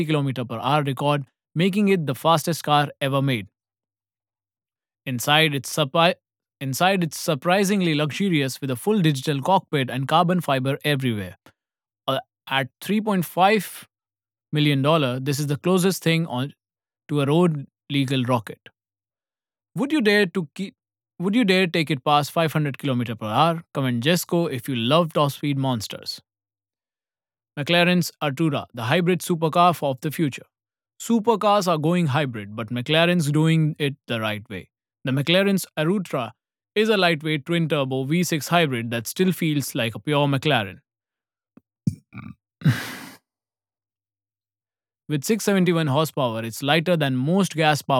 km/h record, making it the fastest car ever made. Inside, it's surprisingly luxurious with a full digital cockpit and carbon fiber everywhere. At $3.5 million, this is the closest thing to a road legal rocket. Would you dare to keep would you dare take it past 500 km/h? Comment Jesco if you love top speed monsters. McLaren's Artura, the hybrid supercar of the future. Supercars are going hybrid, but McLaren's doing it the right way. The McLaren's Artura is a lightweight twin turbo V6 hybrid that still feels like a pure McLaren. With 671 horsepower, it's lighter than most gas powered